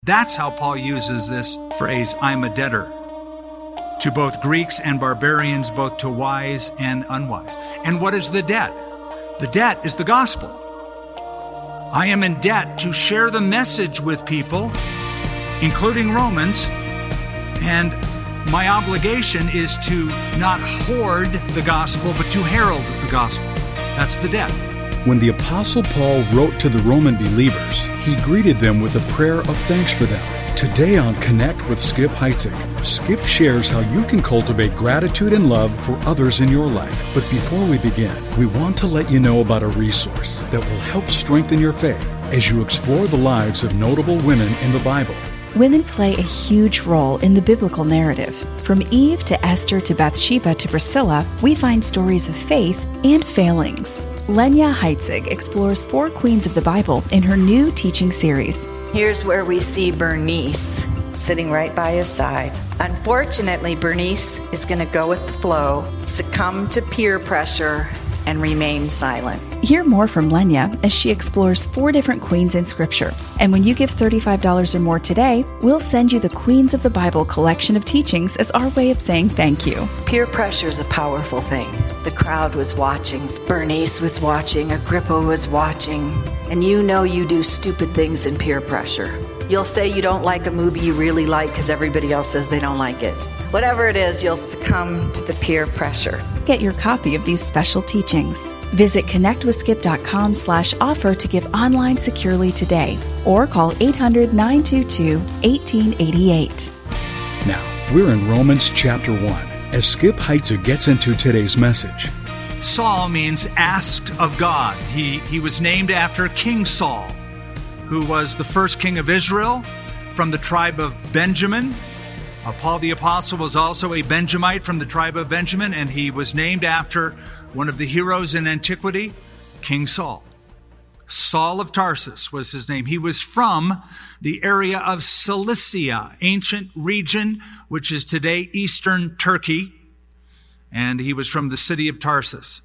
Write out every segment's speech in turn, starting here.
That's how Paul uses this phrase, I'm a debtor, to both Greeks and barbarians, both to wise and unwise. And what is the debt? The debt is the gospel. I am in debt to share the message with people, including Romans, and my obligation is to not hoard the gospel, but to herald the gospel. That's the debt. When the Apostle Paul wrote to the Roman believers, he greeted them with a prayer of thanks for them. Today on Connect with Skip Heitzig, Skip shares how you can cultivate gratitude and love for others in your life. But before we begin, we want to let you know about a resource that will help strengthen your faith as you explore the lives of notable women in the Bible. Women play a huge role in the biblical narrative. From Eve to Esther to Bathsheba to Priscilla, we find stories of faith and failings. Lenya Heitzig explores 4 queens of the Bible in her new teaching series. Here's where we see Bernice sitting right by his side. Unfortunately, Bernice is going to go with the flow, succumb to peer pressure, and remain silent. Hear more from Lenya as she explores 4 different queens in Scripture. And when you give $35 or more today, we'll send you the Queens of the Bible collection of teachings as our way of saying thank you. Peer pressure is a powerful thing. The crowd was watching. Bernice was watching. Agrippa was watching. And you know you do stupid things in peer pressure. You'll say you don't like a movie you really like because everybody else says they don't like it. Whatever it is, you'll succumb to the peer pressure. Get your copy of these special teachings. Visit connectwithskip.com/offer to give online securely today or call 800-922-1888. Now, we're in Romans chapter 1 as Skip Heitzig gets into today's message. Saul means asked of God. He was named after King Saul, who was the first king of Israel from the tribe of Benjamin. Paul the Apostle was also a Benjamite from the tribe of Benjamin, and he was named after one of the heroes in antiquity, King Saul. Saul of Tarsus was his name. He was from the area of Cilicia, ancient region, which is today eastern Turkey, and he was from the city of Tarsus.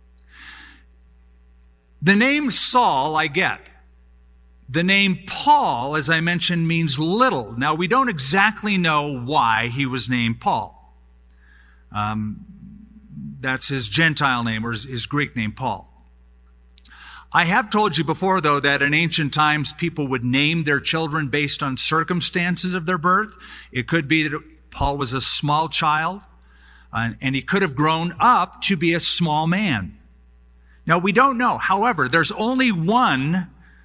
The name Saul, I get. The name Paul, as I mentioned, means little. Now, we don't exactly know why he was named Paul. That's his Gentile name, or his Greek name, Paul. I have told you before, though, that in ancient times, people would name their children based on circumstances of their birth. It could be that Paul was a small child, and he could have grown up to be a small man. Now, we don't know. However, there's only one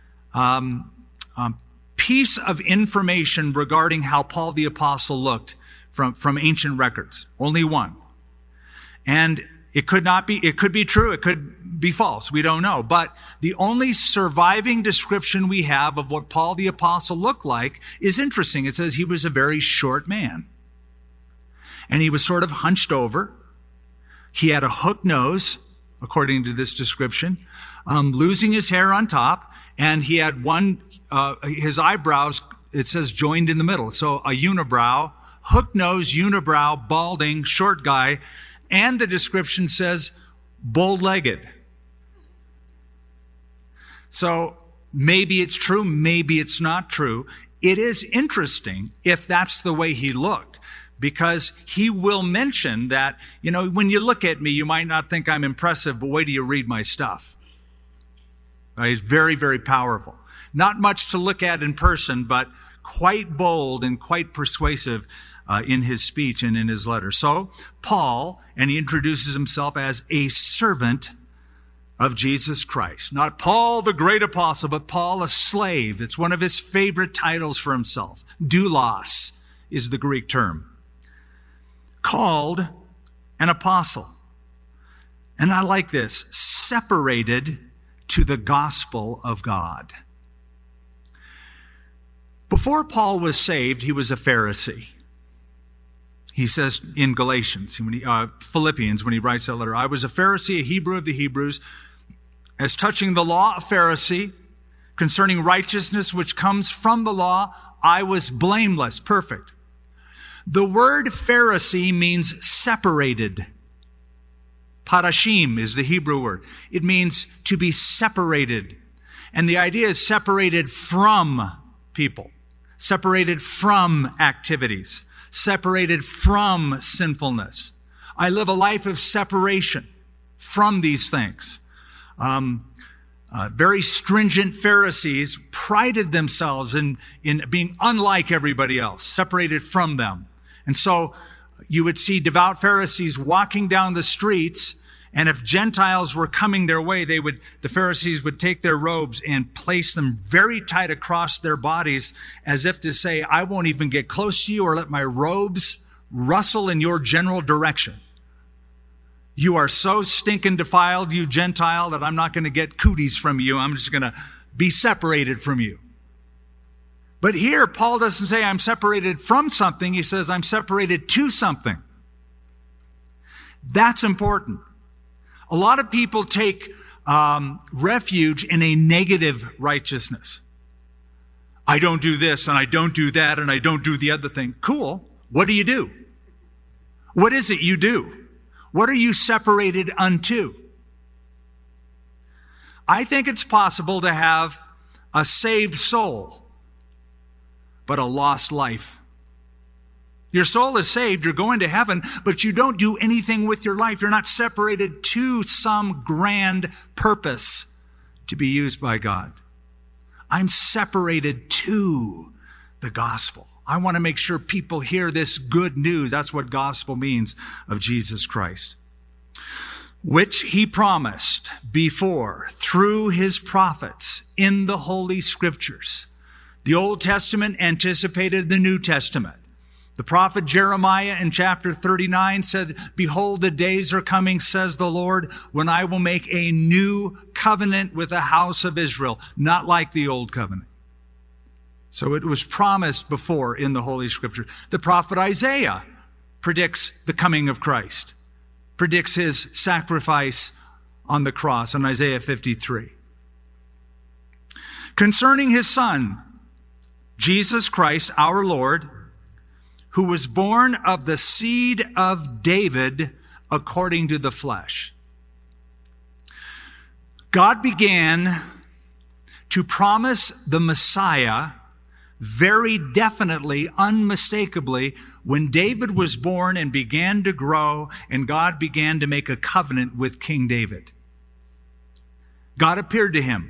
piece of information regarding how Paul the Apostle looked from ancient records. Only one. And it could be true, it could be false. We don't know. But the only surviving description we have of what Paul the Apostle looked like is interesting. It says he was a very short man. And he was sort of hunched over. He had a hook nose, according to this description, losing his hair on top. And he had his eyebrows, it says joined in the middle. So a unibrow, hook nose, unibrow, balding, short guy. And the description says bow-legged. So maybe it's true, maybe it's not true. It is interesting if that's the way he looked, because he will mention that, when you look at me, you might not think I'm impressive, but wait till you read my stuff. He's very, very powerful. Not much to look at in person, but quite bold and quite persuasive in his speech and in his letter. So, Paul, and he introduces himself as a servant of Jesus Christ. Not Paul, the great apostle, but Paul, a slave. It's one of his favorite titles for himself. Doulos is the Greek term. Called an apostle. And I like this. Separated to the gospel of God. Before Paul was saved, he was a Pharisee. He says in Philippians, when he writes that letter, I was a Pharisee, a Hebrew of the Hebrews, as touching the law, a Pharisee, concerning righteousness which comes from the law, I was blameless, perfect. The word Pharisee means separated. Parashim is the Hebrew word. It means to be separated. And the idea is separated from people. separated from activities, separated from sinfulness. I live a life of separation from these things. Very stringent Pharisees prided themselves in being unlike everybody else, separated from them. And so you would see devout Pharisees walking down the streets, and if Gentiles were coming their way, the Pharisees would take their robes and place them very tight across their bodies, as if to say, I won't even get close to you or let my robes rustle in your general direction. You are so stinking defiled, you Gentile, that I'm not going to get cooties from you. I'm just going to be separated from you. But here, Paul doesn't say I'm separated from something. He says I'm separated to something. That's important. A lot of people take refuge in a negative righteousness. I don't do this, and I don't do that, and I don't do the other thing. Cool. What do you do? What is it you do? What are you separated unto? I think it's possible to have a saved soul, but a lost life. Your soul is saved, you're going to heaven, but you don't do anything with your life. You're not separated to some grand purpose to be used by God. I'm separated to the gospel. I want to make sure people hear this good news. That's what gospel means of Jesus Christ, which he promised before through his prophets in the Holy Scriptures. The Old Testament anticipated the New Testament. The prophet Jeremiah in chapter 39 said, behold, the days are coming, says the Lord, when I will make a new covenant with the house of Israel, not like the old covenant. So it was promised before in the Holy Scripture. The prophet Isaiah predicts the coming of Christ, predicts his sacrifice on the cross in Isaiah 53. Concerning his son, Jesus Christ, our Lord, who was born of the seed of David according to the flesh. God began to promise the Messiah very definitely, unmistakably, when David was born and began to grow, and God began to make a covenant with King David. God appeared to him.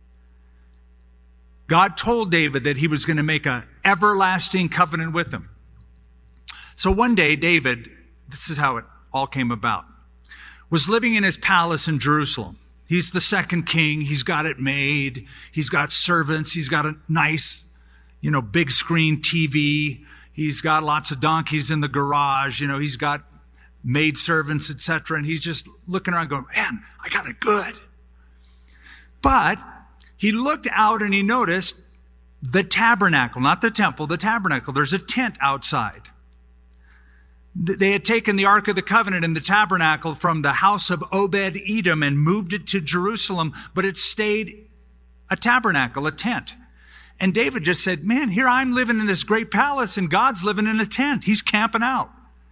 God told David that he was going to make an everlasting covenant with him. So one day, David, this is how it all came about, was living in his palace in Jerusalem. He's the second king. He's got it made. He's got servants. He's got a nice, big screen TV. He's got lots of donkeys in the garage. He's got maid servants, etc. And he's just looking around going, man, I got it good. But he looked out and he noticed the tabernacle, not the temple, the tabernacle. There's a tent outside. They had taken the Ark of the Covenant and the tabernacle from the house of Obed-Edom and moved it to Jerusalem, but it stayed a tabernacle, a tent. And David just said, man, here I'm living in this great palace and God's living in a tent. He's camping out.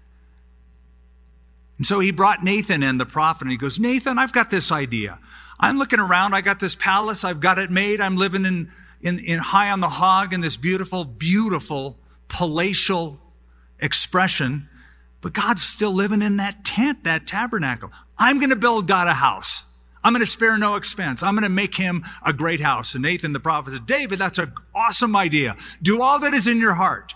And so he brought Nathan in, the prophet, and he goes, Nathan, I've got this idea. I'm looking around. I got this palace. I've got it made. I'm living in high on the hog in this beautiful, beautiful palatial expression. But God's still living in that tent, that tabernacle. I'm going to build God a house. I'm going to spare no expense. I'm going to make him a great house. And Nathan the prophet said, David, that's an awesome idea. Do all that is in your heart.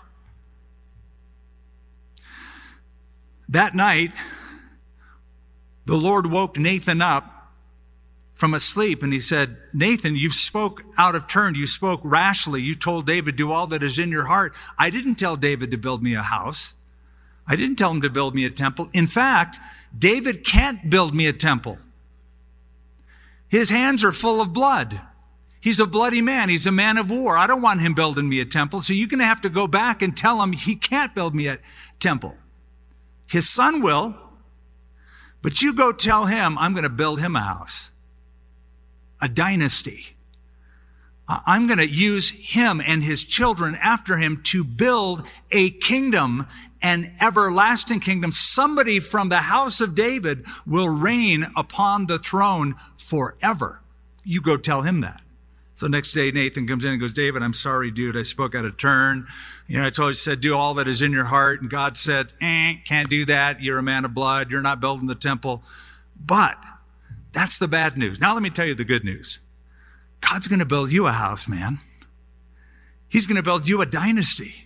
That night, the Lord woke Nathan up from asleep and he said, Nathan, you spoke out of turn. You spoke rashly. You told David, do all that is in your heart. I didn't tell David to build me a house. I didn't tell him to build me a temple. In fact, David can't build me a temple. His hands are full of blood. He's a bloody man. He's a man of war. I don't want him building me a temple. So you're going to have to go back and tell him he can't build me a temple. His son will, but you go tell him I'm going to build him a house, a dynasty. I'm going to use him and his children after him to build a kingdom, an everlasting kingdom. Somebody from the house of David will reign upon the throne forever. You go tell him that. So next day, Nathan comes in and goes, David, I'm sorry, dude. I spoke out of turn. I told you, said, do all that is in your heart. And God said, can't do that. You're a man of blood. You're not building the temple. But that's the bad news. Now let me tell you the good news. God's going to build you a house, man. He's going to build you a dynasty.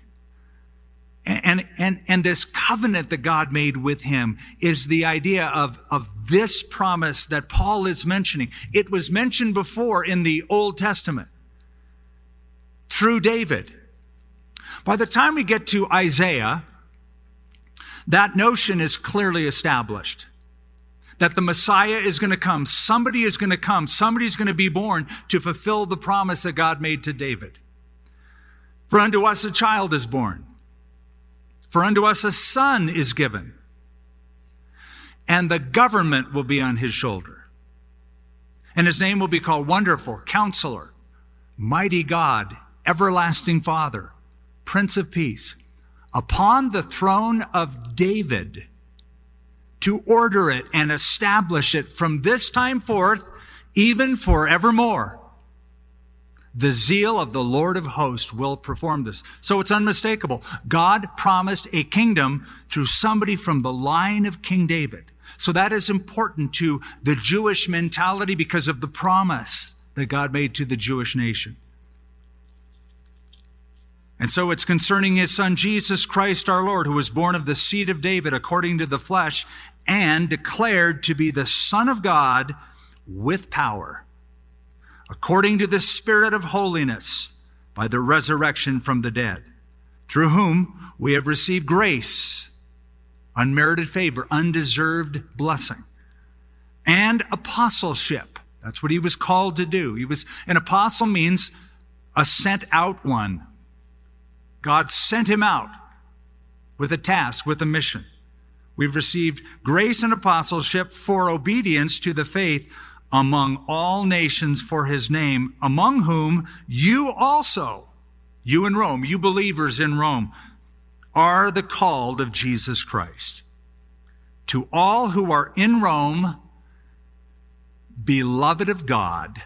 And this covenant that God made with him is the idea of this promise that Paul is mentioning. It was mentioned before in the Old Testament through David. By the time we get to Isaiah, that notion is clearly established. That the Messiah is going to come. Somebody is going to come. Somebody's going to be born to fulfill the promise that God made to David. For unto us a child is born. For unto us a son is given, and the government will be on his shoulder. And his name will be called Wonderful, Counselor, Mighty God, Everlasting Father, Prince of Peace. Upon the throne of David, to order it and establish it from this time forth, even forevermore. The zeal of the Lord of hosts will perform this. So it's unmistakable. God promised a kingdom through somebody from the line of King David. So that is important to the Jewish mentality because of the promise that God made to the Jewish nation. And so it's concerning his son, Jesus Christ our Lord, who was born of the seed of David according to the flesh and declared to be the Son of God with power, according to the Spirit of holiness, by the resurrection from the dead, through whom we have received grace, unmerited favor, undeserved blessing, and apostleship. That's what he was called to do. An apostle means a sent out one. God sent him out with a task, with a mission. We've received grace and apostleship for obedience to the faith among all nations for his name, among whom you also, you in Rome, you believers in Rome, are the called of Jesus Christ. To all who are in Rome, beloved of God,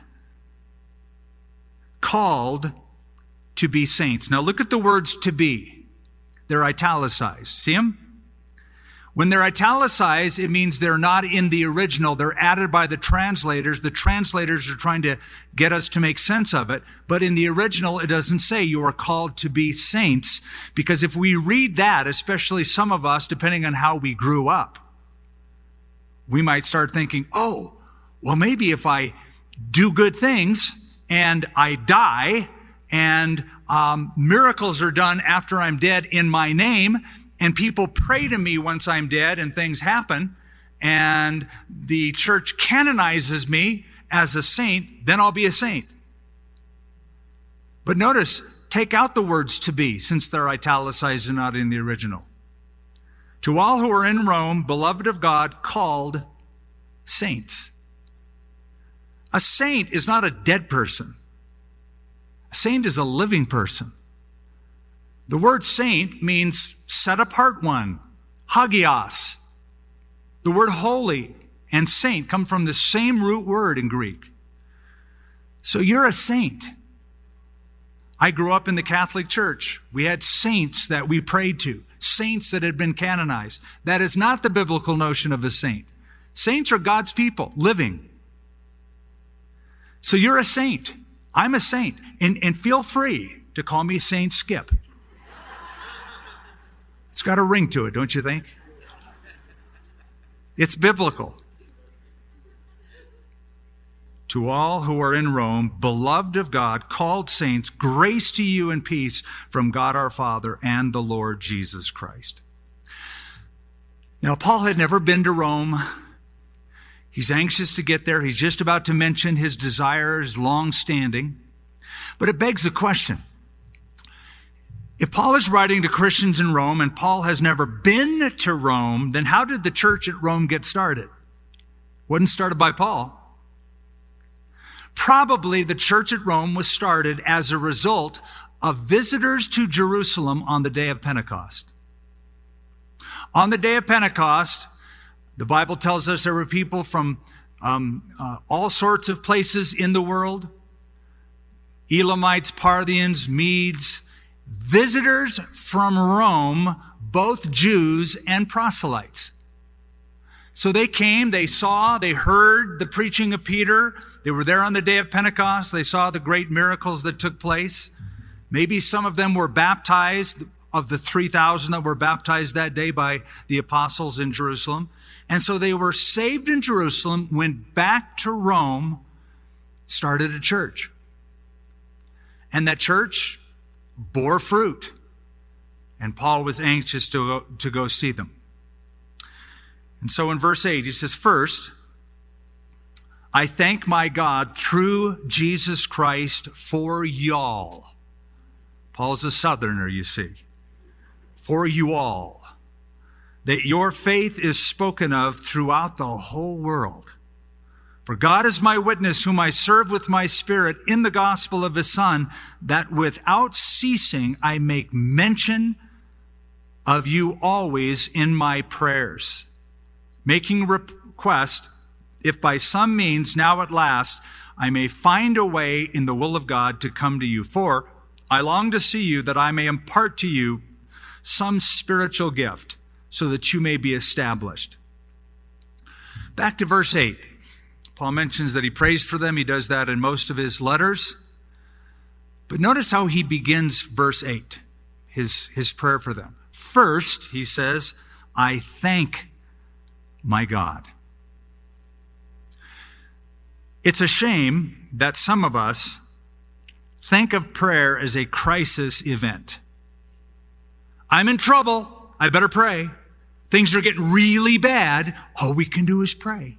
called to be saints. Now look at the words to be. They're italicized. See them? When they're italicized, it means they're not in the original. They're added by the translators. The translators are trying to get us to make sense of it. But in the original, it doesn't say you are called to be saints. Because if we read that, especially some of us, depending on how we grew up, we might start thinking, oh, well, maybe if I do good things and I die and miracles are done after I'm dead in my name, and people pray to me once I'm dead and things happen, and the church canonizes me as a saint, then I'll be a saint. But notice, take out the words to be, since they're italicized and not in the original. To all who are in Rome, beloved of God, called saints. A saint is not a dead person. A saint is a living person. The word saint means set apart one, hagios. The word holy and saint come from the same root word in Greek. So you're a saint. I grew up in the Catholic Church. We had saints that we prayed to, saints that had been canonized. That is not the biblical notion of a saint. Saints are God's people, living. So you're a saint. I'm a saint. And feel free to call me Saint Skip. It's got a ring to it, don't you think? It's biblical. To all who are in Rome, beloved of God, called saints, grace to you and peace from God our Father and the Lord Jesus Christ. Now, Paul had never been to Rome. He's anxious to get there. He's just about to mention his desires, long-standing. But it begs the question. If Paul is writing to Christians in Rome and Paul has never been to Rome, then how did the church at Rome get started? Wasn't started by Paul. Probably the church at Rome was started as a result of visitors to Jerusalem on the day of Pentecost. On the day of Pentecost, the Bible tells us there were people from all sorts of places in the world. Elamites, Parthians, Medes, visitors from Rome, both Jews and proselytes. So they came, they saw, they heard the preaching of Peter. They were there on the day of Pentecost. They saw the great miracles that took place. Maybe some of them were baptized, of the 3,000 that were baptized that day by the apostles in Jerusalem. And so they were saved in Jerusalem, went back to Rome, started a church. And that church bore fruit. And Paul was anxious to go see them. And so in verse 8, he says, "First, I thank my God through Jesus Christ for y'all." Paul's a southerner, you see. "For you all, that your faith is spoken of throughout the whole world. For God is my witness, whom I serve with my spirit in the gospel of his Son, that without ceasing I make mention of you always in my prayers, making request, if by some means now at last I may find a way in the will of God to come to you. For I long to see you, that I may impart to you some spiritual gift, so that you may be established." Back to verse 8. Paul mentions that he prays for them. He does that in most of his letters. But notice how he begins verse 8, his prayer for them. "First," he says, "I thank my God." It's a shame that some of us think of prayer as a crisis event. I'm in trouble. I better pray. Things are getting really bad. All we can do is pray.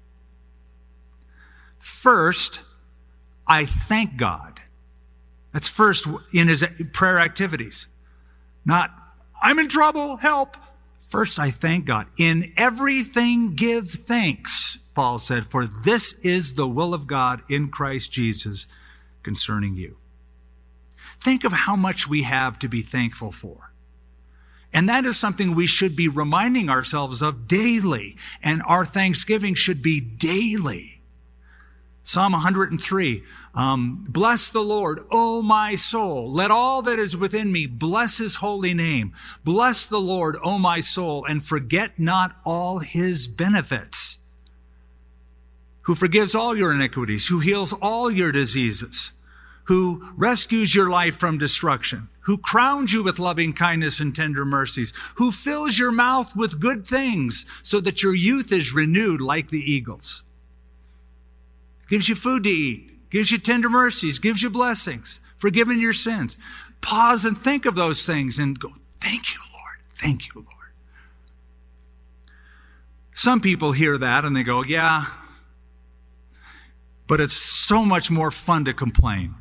First, I thank God. That's first in his prayer activities. Not, I'm in trouble, help. First, I thank God. "In everything give thanks," Paul said, "for this is the will of God in Christ Jesus concerning you." Think of how much we have to be thankful for. And that is something we should be reminding ourselves of daily. And our thanksgiving should be daily. Psalm 103, "Bless the Lord, O my soul. Let all that is within me bless his holy name. Bless the Lord, O my soul, and forget not all his benefits. Who forgives all your iniquities, who heals all your diseases, who rescues your life from destruction, who crowns you with loving kindness and tender mercies, who fills your mouth with good things so that your youth is renewed like the eagles. Gives you food to eat, gives you tender mercies, gives you blessings, forgiving your sins." Pause and think of those things and go, "Thank you, Lord. Thank you, Lord." Some people hear that and they go, "Yeah, but it's so much more fun to complain.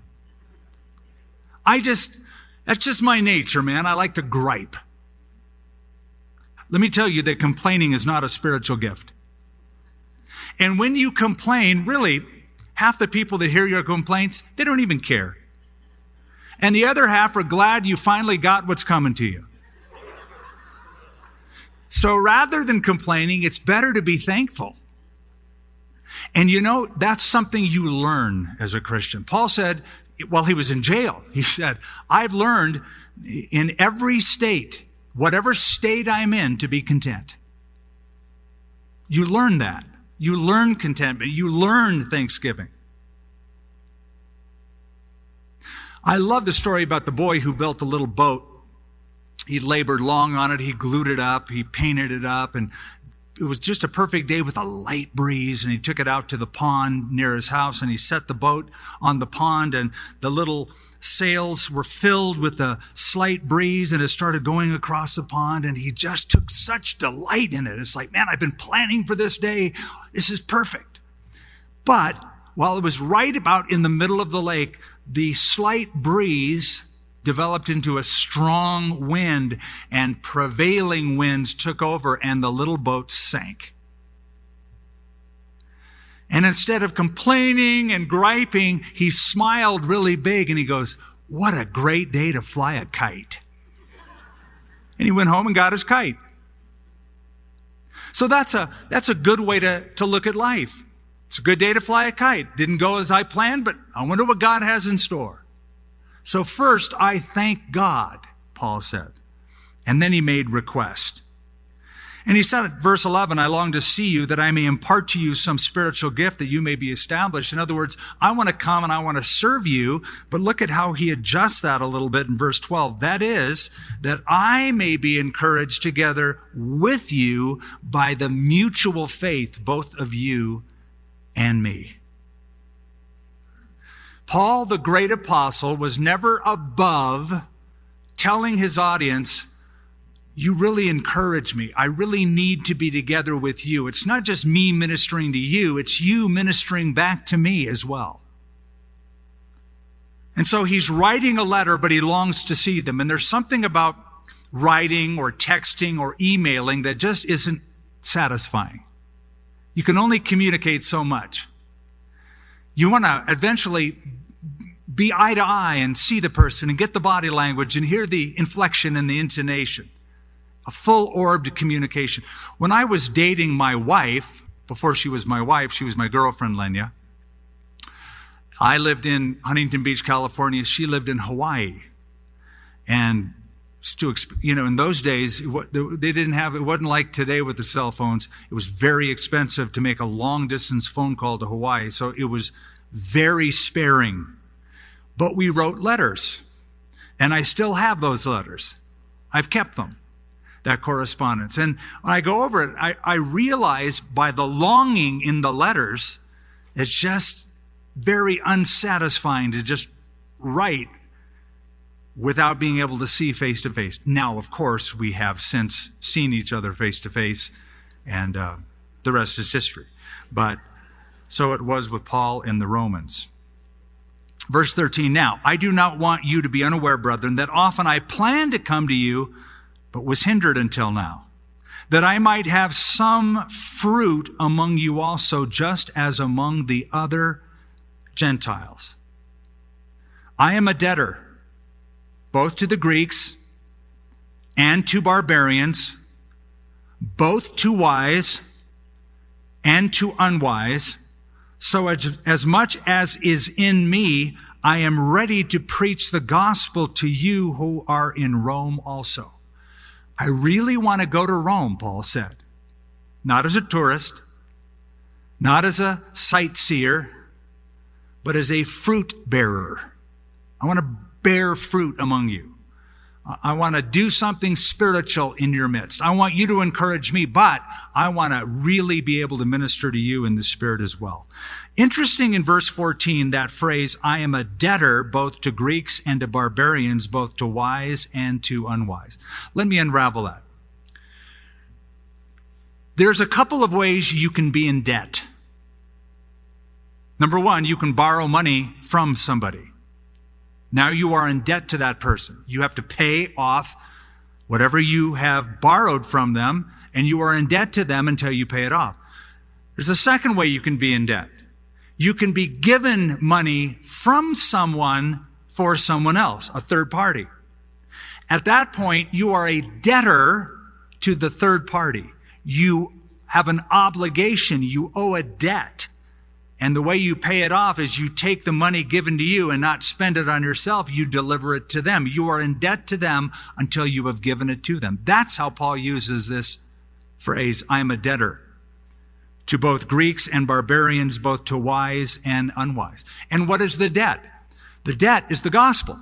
That's just my nature, man. I like to gripe." Let me tell you that complaining is not a spiritual gift. And when you complain, really, half the people that hear your complaints, they don't even care. And the other half are glad you finally got what's coming to you. So rather than complaining, it's better to be thankful. And you know, that's something you learn as a Christian. Paul said, while he was in jail, he said, "I've learned in every state, whatever state I'm in, to be content." You learn that. You learn contentment. You learn thanksgiving. I love the story about the boy who built a little boat. He labored long on it. He glued it up. He painted it up. And it was just a perfect day with a light breeze. And he took it out to the pond near his house. And he set the boat on the pond. And the little sails were filled with a slight breeze, and it started going across the pond, and he just took such delight in it. It's like, man, I've been planning for this day. This is perfect. But while it was right about in the middle of the lake, the slight breeze developed into a strong wind, and prevailing winds took over, and the little boat sank. And instead of complaining and griping, he smiled really big and he goes, "What a great day to fly a kite." And he went home and got his kite. So that's a good way to look at life. It's a good day to fly a kite. Didn't go as I planned, but I wonder what God has in store. So first, I thank God, Paul said. And then he made request. And he said at verse 11, I long to see you that I may impart to you some spiritual gift that you may be established. In other words, I want to come and I want to serve you. But look at how he adjusts that a little bit in verse 12. That is, that I may be encouraged together with you by the mutual faith, both of you and me. Paul, the great apostle, was never above telling his audience, you really encourage me. I really need to be together with you. It's not just me ministering to you, it's you ministering back to me as well. And so he's writing a letter, but he longs to see them. And there's something about writing or texting or emailing that just isn't satisfying. You can only communicate so much. You want to eventually be eye to eye and see the person and get the body language and hear the inflection and the intonation. A full-orbed communication. When I was dating my wife, before she was my wife, she was my girlfriend, Lenya. I lived in Huntington Beach, California. She lived in Hawaii. And in those days, it wasn't like today with the cell phones. It was very expensive to make a long-distance phone call to Hawaii. So it was very sparing. But we wrote letters. And I still have those letters. I've kept them. That correspondence. And when I go over it, I realize by the longing in the letters, it's just very unsatisfying to just write without being able to see face to face. Now, of course, we have since seen each other face to face, and the rest is history. But so it was with Paul in the Romans. Verse 13, now, I do not want you to be unaware, brethren, that often I planned to come to you, but was hindered until now, that I might have some fruit among you also, just as among the other Gentiles. I am a debtor, both to the Greeks and to barbarians, both to wise and to unwise. So as much as is in me, I am ready to preach the gospel to you who are in Rome also. I really want to go to Rome, Paul said. Not as a tourist, not as a sightseer, but as a fruit bearer. I want to bear fruit among you. I want to do something spiritual in your midst. I want you to encourage me, but I want to really be able to minister to you in the Spirit as well. Interesting in verse 14, that phrase, I am a debtor both to Greeks and to barbarians, both to wise and to unwise. Let me unravel that. There's a couple of ways you can be in debt. Number one, you can borrow money from somebody. Now you are in debt to that person. You have to pay off whatever you have borrowed from them, and you are in debt to them until you pay it off. There's a second way you can be in debt. You can be given money from someone for someone else, a third party. At that point, you are a debtor to the third party. You have an obligation. You owe a debt. And the way you pay it off is you take the money given to you and not spend it on yourself. You deliver it to them. You are in debt to them until you have given it to them. That's how Paul uses this phrase, I am a debtor, to both Greeks and barbarians, both to wise and unwise. And what is the debt? The debt is the gospel.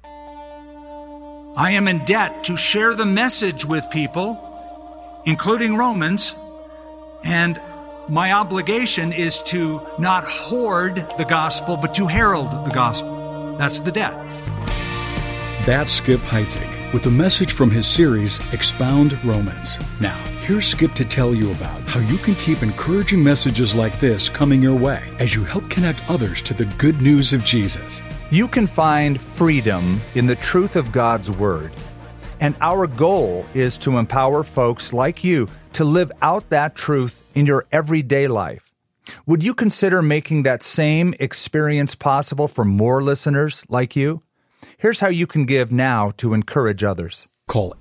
I am in debt to share the message with people, including Romans, and my obligation is to not hoard the gospel, but to herald the gospel. That's the debt. That's Skip Heitzig with a message from his series, Expound Romans. Now, here's Skip to tell you about how you can keep encouraging messages like this coming your way as you help connect others to the good news of Jesus. You can find freedom in the truth of God's Word. And our goal is to empower folks like you to live out that truth in your everyday life. Would you consider making that same experience possible for more listeners like you? Here's how you can give now to encourage others. Call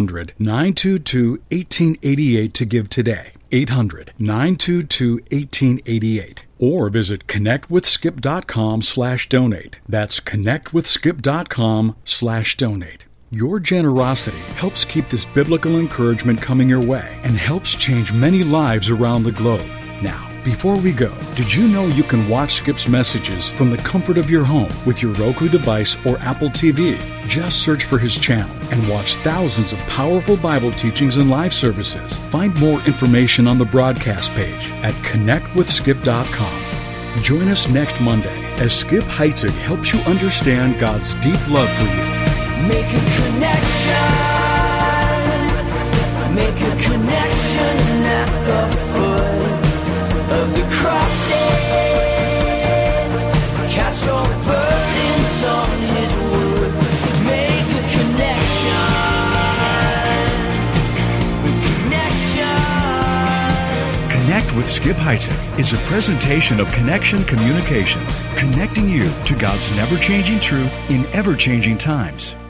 800-922-1888 to give today. 800-922-1888. Or visit connectwithskip.com/donate. That's connectwithskip.com/donate. Your generosity helps keep this biblical encouragement coming your way and helps change many lives around the globe. Now, before we go, did you know you can watch Skip's messages from the comfort of your home with your Roku device or Apple TV? Just search for his channel and watch thousands of powerful Bible teachings and live services. Find more information on the broadcast page at connectwithskip.com. Join us next Monday as Skip Heitzig helps you understand God's deep love for you. Make a connection. Make a connection at the foot of the cross. Cast your burdens on His wood. Make a connection. Connect with Skip Heitzig is a presentation of Connection Communications, connecting you to God's never-changing truth in ever-changing times.